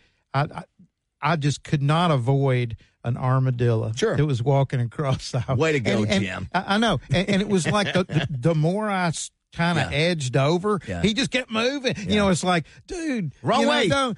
I just could not avoid an armadillo that was walking across the highway. Way to go, Jim. I know. And it was like the more I kind of edged over, he just kept moving. You know, it's like, dude, wrong way. No.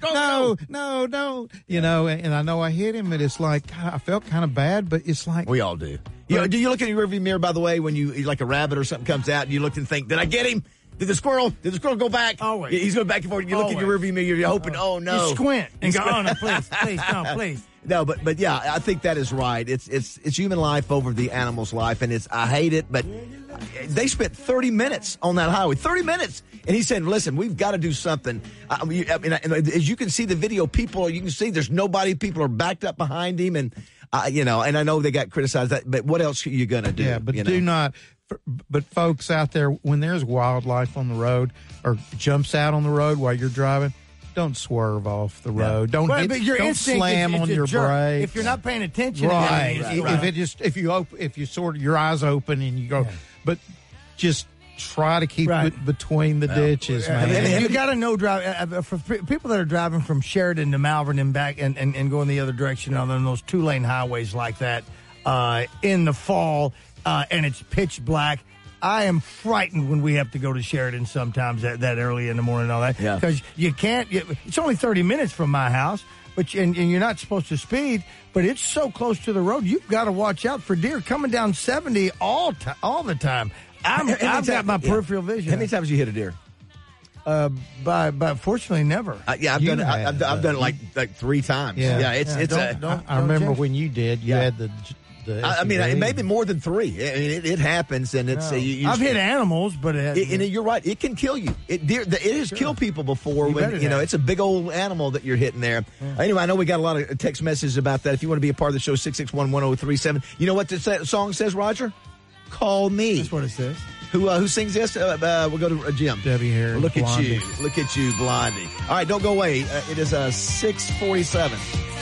You know, and I know I hit him, and it's like, God, I felt kind of bad, but it's like. We all do. Do you look in your rearview mirror, by the way, when you, like a rabbit or something comes out, and you look and think, did I get him? Did the squirrel go back? Always. He's going back and forth. You look in your rearview mirror, you're hoping, oh, no. You squint and go, oh, no, please, no, please. No, but yeah, I think that is right. It's human life over the animal's life, and I hate it, but they spent 30 minutes on that highway. 30 minutes. And he said, listen, we've got to do something. As you can see the video, you can see there's nobody. People are backed up behind him, and, and I know they got criticized, but what else are you going to do? Yeah, but do not. But folks out there, when there's wildlife on the road or jumps out on the road while you're driving, don't swerve off the road. Don't slam on your brakes. If you're not paying attention, if you sort of your eyes open and you go, but just try to keep it between the ditches, man. And you got to know for people that are driving from Sheridan to Malvern and back and going the other direction on those 2-lane highways like that in the fall. And it's pitch black. I am frightened when we have to go to Sheridan sometimes that early in the morning and all that. Because you can't. It's only 30 minutes from my house, and you're not supposed to speed, but it's so close to the road. You've got to watch out for deer coming down 70 all the time. I've got my peripheral vision. How many times have you hit a deer? But fortunately, never. I've done it. I've done it like 3 times. I remember when you did. You had the. It may be more than 3. It happens, and it's. I've hit animals, but you're right. It can kill you. It has killed people before. It's a big old animal that you're hitting there. Anyway, I know we got a lot of text messages about that. If you want to be a part of the show, 661-1037. You know what the song says, Roger? Call me. That's what it says. Who sings this? We'll go to Jim. Debbie Harry. Look at you. Look at you, Blondie. All right, don't go away. It is 6:47.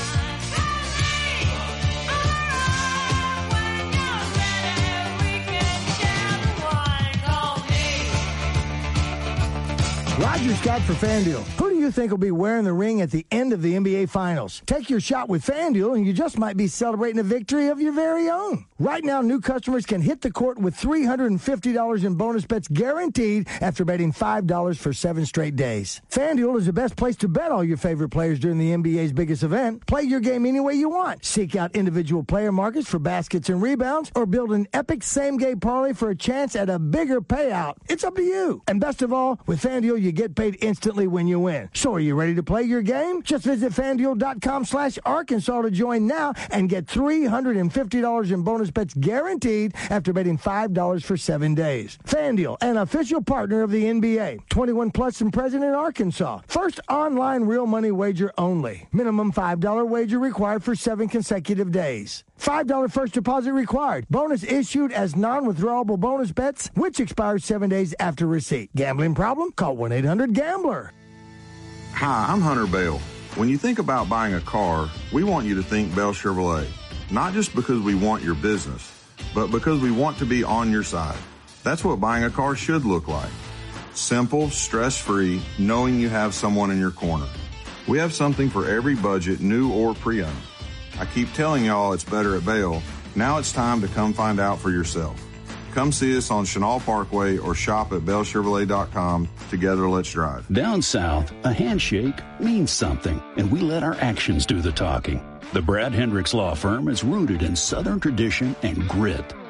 Roger Scott for FanDuel. Who do you think will be wearing the ring at the end of the NBA Finals? Take your shot with FanDuel, and you just might be celebrating a victory of your very own. Right now, new customers can hit the court with $350 in bonus bets guaranteed after betting $5 for 7 straight days. FanDuel is the best place to bet all your favorite players during the NBA's biggest event. Play your game any way you want. Seek out individual player markets for baskets and rebounds, or build an epic same-game parlay for a chance at a bigger payout. It's up to you. And best of all, with FanDuel, you get paid instantly when you win. So are you ready to play your game? Just visit FanDuel.com/Arkansas to join now and get $350 in bonus bets guaranteed after betting $5 for 7 days. FanDuel, an official partner of the NBA. 21 plus and present in Arkansas. First online real money wager only. Minimum $5 wager required for 7 consecutive days. $5 first deposit required. Bonus issued as non-withdrawable bonus bets, which expires 7 days after receipt. Gambling problem? Call 1-800-GAMBLER. Hi, I'm Hunter Bell. When you think about buying a car, we want you to think Bell Chevrolet. Not just because we want your business, but because we want to be on your side. That's what buying a car should look like. Simple, stress-free, knowing you have someone in your corner. We have something for every budget, new or pre-owned. I keep telling y'all it's better at Bell. Now it's time to come find out for yourself. Come see us on Chenal Parkway or shop at BellChevrolet.com. Together, let's drive. Down south, a handshake means something, and we let our actions do the talking. The Brad Hendricks Law Firm is rooted in Southern tradition and grit.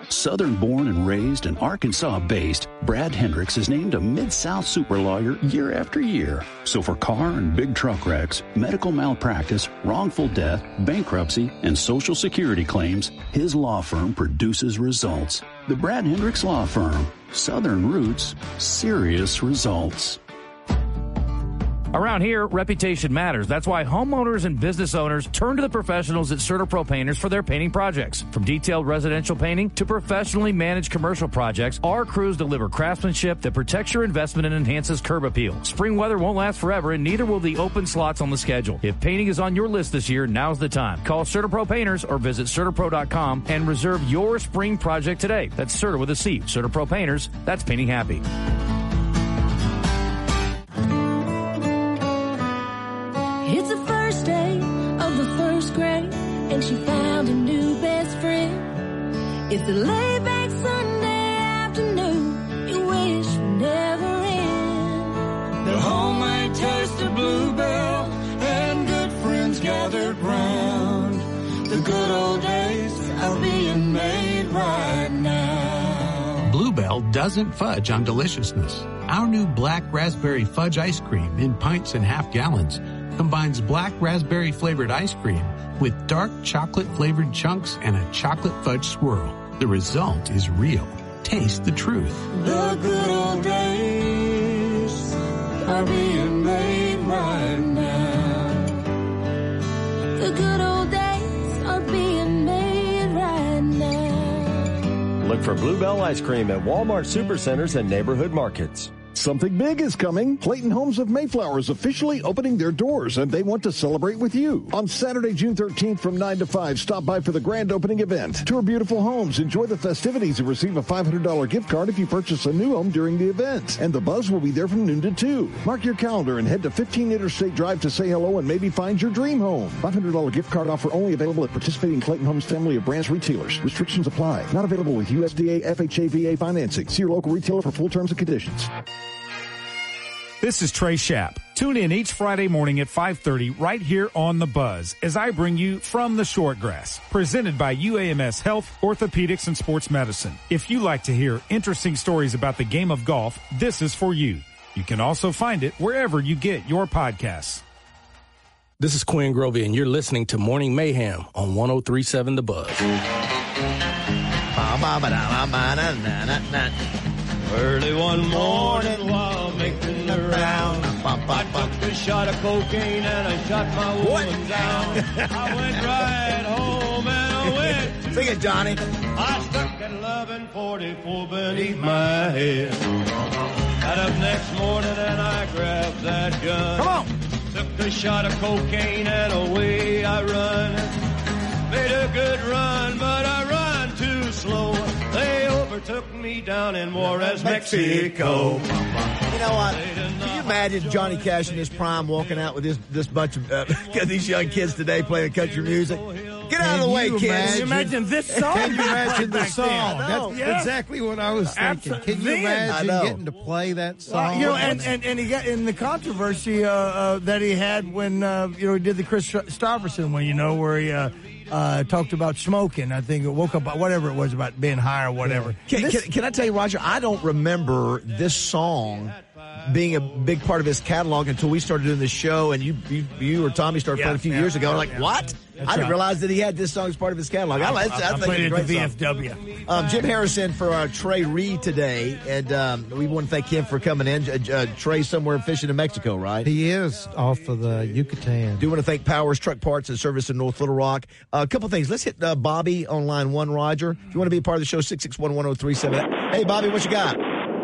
Southern-born and raised and Arkansas-based, Brad Hendricks is named a Mid-South super lawyer year after year. So for car and big truck wrecks, medical malpractice, wrongful death, bankruptcy, and Social Security claims, his law firm produces results. The Brad Hendricks Law Firm. Southern roots, serious results. Around here, reputation matters. That's why homeowners and business owners turn to the professionals at CertaPro Painters for their painting projects. From detailed residential painting to professionally managed commercial projects, our crews deliver craftsmanship that protects your investment and enhances curb appeal. Spring weather won't last forever, and neither will the open slots on the schedule. If painting is on your list this year, now's the time. Call CertaPro Painters or visit CertaPro.com and reserve your spring project today. That's Certa with a C. CertaPro Painters, that's painting happy. It's the first day of the first grade, and she found a new best friend. It's a laid-back Sunday afternoon you wish would never end. The homemade taste of Bluebell and good friends gathered round. The good old days are being made right now. Bluebell doesn't fudge on deliciousness. Our new black raspberry fudge ice cream in pints and half gallons combines black raspberry flavored ice cream with dark chocolate flavored chunks and a chocolate fudge swirl. The result is real. Taste the truth. The good old days are being made right now. The good old days are being made right now. Look for Bluebell ice cream at Walmart Supercenters and neighborhood markets. Something big is coming. Clayton Homes of Mayflower is officially opening their doors, and they want to celebrate with you. On Saturday, June 13th from 9 to 5, stop by for the grand opening event. Tour beautiful homes, enjoy the festivities, and receive a $500 gift card if you purchase a new home during the event. And the buzz will be there from noon to 2. Mark your calendar and head to 15 Interstate Drive to say hello and maybe find your dream home. $500 gift card offer only available at participating Clayton Homes family of branch retailers. Restrictions apply. Not available with USDA FHA VA financing. See your local retailer for full terms and conditions. This is Trey Schapp. Tune in each Friday morning at 5:30 right here on The Buzz as I bring you From the Shortgrass, presented by UAMS Health, Orthopedics, and Sports Medicine. If you like to hear interesting stories about the game of golf, this is for you. You can also find it wherever you get your podcasts. This is Quinn Grovey, and you're listening to Morning Mayhem on 103.7 The Buzz. Early one morning while making the round, I took a shot of cocaine and I shot my woman down. I went right home and I went. Sing it, Johnny. I stuck at 11:44 beneath my head. Got up next morning and I grabbed that gun. Come on. Took a shot of cocaine and away I run. Made a good run, but I run too slow. They overtook me down in Juarez, Mexico. You know what? Can you imagine Johnny Cash in his prime walking out with this bunch of these young kids today playing country music? Get out of the way, kids. Can you imagine this song? Can you imagine the song? That's exactly what I was thinking. Can you imagine getting to play that song? Well, and he got in the controversy that he had when he did the Chris Stofferson one, where he talked about smoking. I think it woke up, whatever it was, about being high or whatever. Yeah. Can I tell you, Roger, I don't remember this song being a big part of his catalog until we started doing this show, and you or Tommy started playing a few years ago. I'm like, what? I didn't realize that he had this song as part of his catalog. I played it at the VFW. Jim Harrison for Trey Reed today, and we want to thank him for coming in. Trey's somewhere fishing in Mexico, right? He is off of the Yucatan. Do want to thank Powers Truck Parts and Service in North Little Rock. A couple things. Let's hit Bobby on line 1, Roger. If you want to be a part of the show, 661-1037. Hey, Bobby, what you got?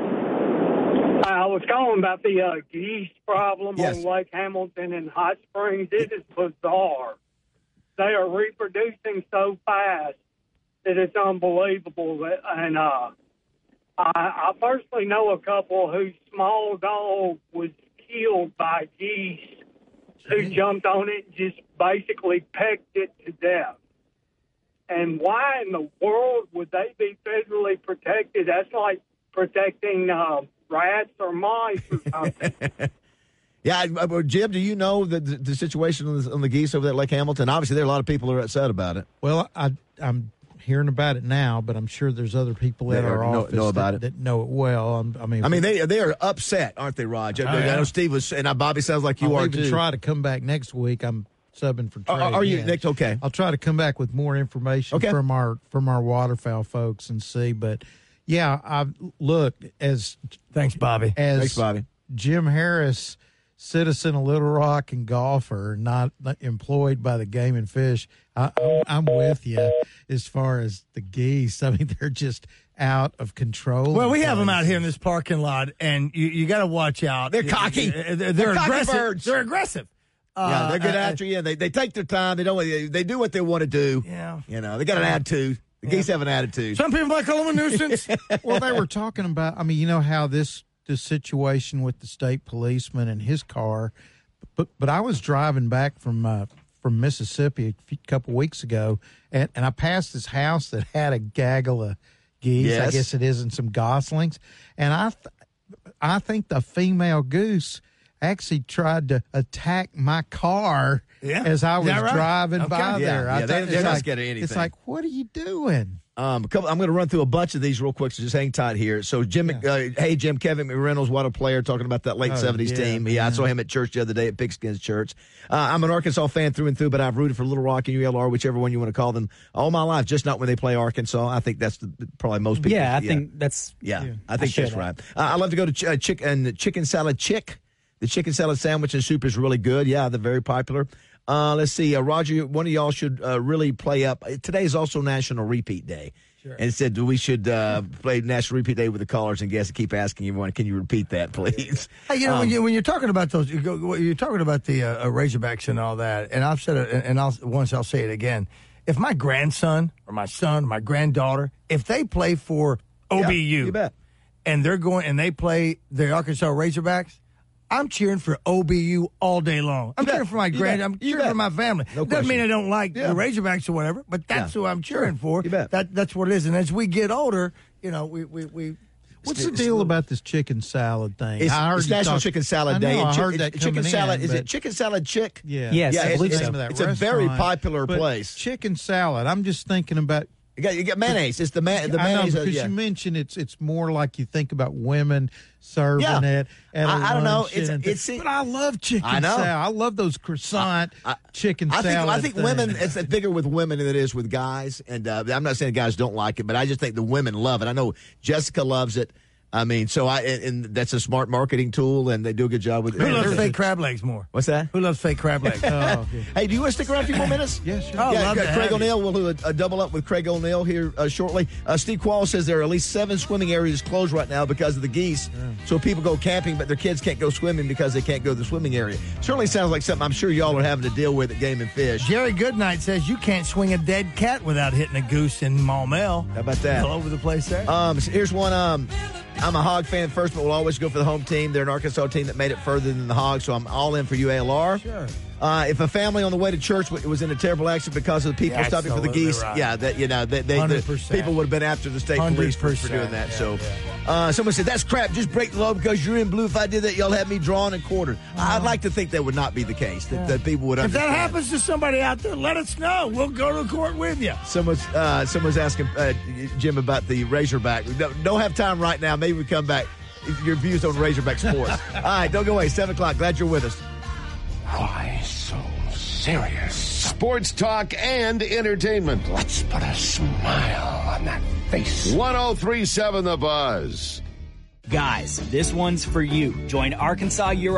I was calling about the geese problem on Lake Hamilton and Hot Springs. It is bizarre. They are reproducing so fast that it's unbelievable. And I personally know a couple whose small dog was killed by geese who jumped on it and just basically pecked it to death. And why in the world would they be federally protected? That's like protecting rats or mice or something. Yeah, Jim, do you know the situation on the geese over there at Lake Hamilton? Obviously, there are a lot of people who are upset about it. Well, I'm hearing about it now, but I'm sure there's other people at our office know about it. that know it well. I mean, they are upset, aren't they, Raj? I know Steve was, and Bobby sounds like you are too. I'll even try to come back next week. I'm subbing for Trey. Are you, Nick? Okay. I'll try to come back with more information from our waterfowl folks and see. But yeah, I've looked as thanks, Bobby. Thanks, Bobby. Jim Harris, citizen of Little Rock and golfer, not employed by the Game and Fish. I'm with you as far as the geese. I mean, they're just out of control. Well, we have them out here in this parking lot, and you got to watch out. They're cocky. They're aggressive. Birds. They're aggressive. Yeah, they're good after you. They take their time. They do what they want to do. Yeah, they got an attitude. The geese have an attitude. Some people might call them a nuisance. Well, they were talking about. I mean, you know how this situation with the state policeman and his car, but I was driving back from Mississippi a couple weeks ago, and I passed this house that had a gaggle of geese. Yes. I guess it is, and some goslings, and I think the female goose actually tried to attack my car as I was driving by there. They're not scared of anything. It's like, what are you doing? I'm going to run through a bunch of these real quick, so just hang tight here. So, Jim, Kevin McReynolds, what a player, talking about that late 70s team. Yeah, I saw him at church the other day at Pigskin's Church. I'm an Arkansas fan through and through, but I've rooted for Little Rock and ULR, whichever one you want to call them, all my life, just not when they play Arkansas. I think that's probably most people. I think that's right. I love to go to Chicken Salad Chick. The chicken salad sandwich and soup is really good. Yeah, they're very popular. Let's see. Roger, one of y'all should really play up. Today is also National Repeat Day. Sure. And it said we should play National Repeat Day with the callers and guests and keep asking everyone, can you repeat that, please? Hey, when you're talking about those, you're talking about the Razorbacks and all that, and I've said it, and I'll say it again. If my grandson or my son, my granddaughter, if they play for OBU, you bet. And they're going and they play the Arkansas Razorbacks, I'm cheering for OBU all day long. I'm cheering for my I'm cheering for my family. No doesn't mean I don't like the Razorbacks or whatever, but that's who I'm cheering for. You bet. That's what it is. And as we get older, we What's the deal about this chicken salad thing? It's National Chicken Salad Day. I heard that chicken salad. Is it Chicken Salad Chick? Yeah. Yes, I believe so. It's a very popular place. Chicken salad. I'm just thinking about. You got mayonnaise. It's the mayonnaise. I know, because you mentioned it's more like you think about women serving it. I don't know. But I love chicken salad. I love those croissant chicken salad. I think women. It's bigger with women than it is with guys. And I'm not saying guys don't like it, but I just think the women love it. I know Jessica loves it. I mean, and that's a smart marketing tool, and they do a good job with it. Who loves fake crab legs more? What's that? Who loves fake crab legs? Hey, do you want to stick around a few more minutes? Yes, sure. Love Craig O'Neill. We'll do a double up with Craig O'Neill here shortly. Steve Quall says there are at least 7 swimming areas closed right now because of the geese. Yeah. So people go camping, but their kids can't go swimming because they can't go to the swimming area. Certainly sounds like something I'm sure y'all are having to deal with at Game and Fish. Jerry Goodnight says you can't swing a dead cat without hitting a goose in Maumelle. How about that? All over the place there. Here's one. I'm a Hog fan first, but we'll always go for the home team. They're an Arkansas team that made it further than the Hogs, so I'm all in for UALR. Sure. If a family on the way to church was in a terrible accident because of the people stopping for the geese, right. the people would have been after the state police for doing that. Someone said, that's crap. Just break the law because you're in blue. If I did that, y'all have me drawn and quartered. I'd like to think that would not be the case, that people would understand. If that happens to somebody out there, let us know. We'll go to court with you. Someone's asking Jim about the Razorback. We don't have time right now. Maybe we come back. Your views on Razorback sports. All right, don't go away. 7 o'clock. Glad you're with us. Why so serious? Sports talk and entertainment. Let's put a smile on that face. 103.7 The Buzz. Guys, this one's for you. Join Arkansas Euro